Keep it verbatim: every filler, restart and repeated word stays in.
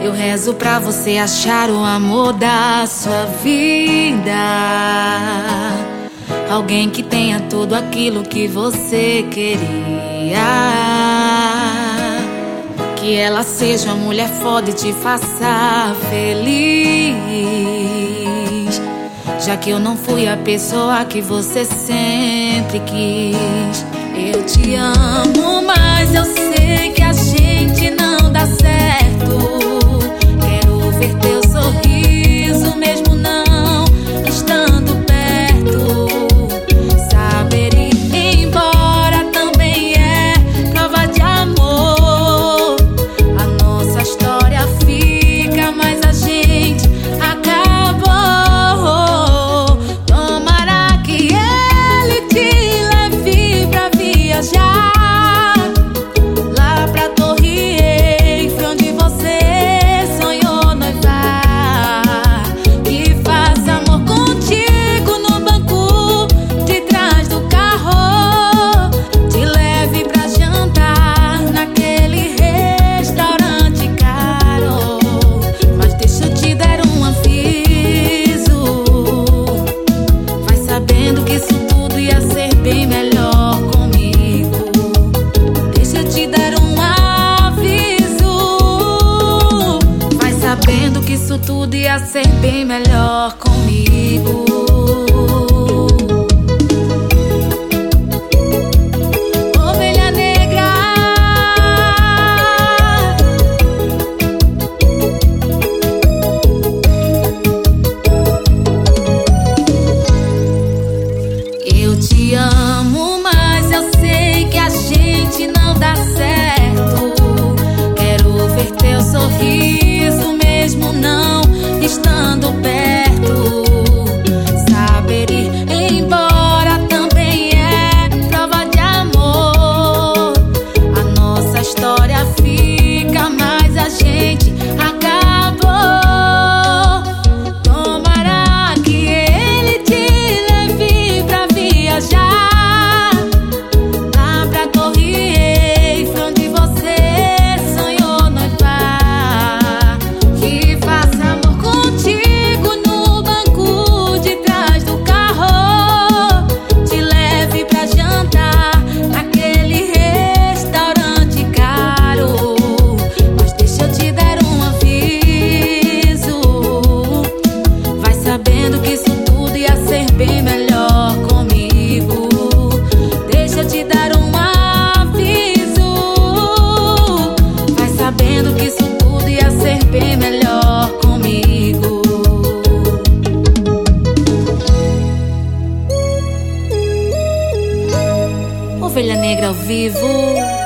Eu rezo pra você achar o amor da sua vida, alguém que tenha tudo aquilo que você queria, que ela seja uma mulher foda e te faça feliz, já que eu não fui a pessoa que você sempre quis. Eu te amo, mas eu sei que a gente não dá certo. Quero ver teu sorriso, mesmo não estando perto. Saber ir embora também é prova de amor. A nossa história fica, mas a gente acabou. Tomara que ele te leve pra viajar lá pra Torre Eiffel, onde você sonhou noivar, que faça amor contigo no banco de trás do carro, te leve pra jantar naquele restaurante caro. Mas deixa eu te dar um aviso, vai sabendo que isso tudo ia ser bem melhor comigo. Deixa eu te dar um aviso, vai sabendo que isso tudo ia ser bem melhor comigo. Ovelha negra, eu te amo, mas eu sei que a gente não dá certo. Quero ver teu sorriso, mesmo não estando perto. Saber ir embora também é prova de amor. A nossa história fica, mas a gente acabou. Tomara que ele te leve pra viajar lá pra Torre Eiffel, onde você sonhou noivar, que faça amor contigo no banco de trás do carro, te leve pra jantar naquele restaurante caro. Mas deixa eu te dar um aviso, vai sabendo que isso tudo ia ser bem melhor comigo. Deixa eu te dar um aviso, vai sabendo que isso tudo ia ser bem melhor comigo. Ovelha Negra ao vivo.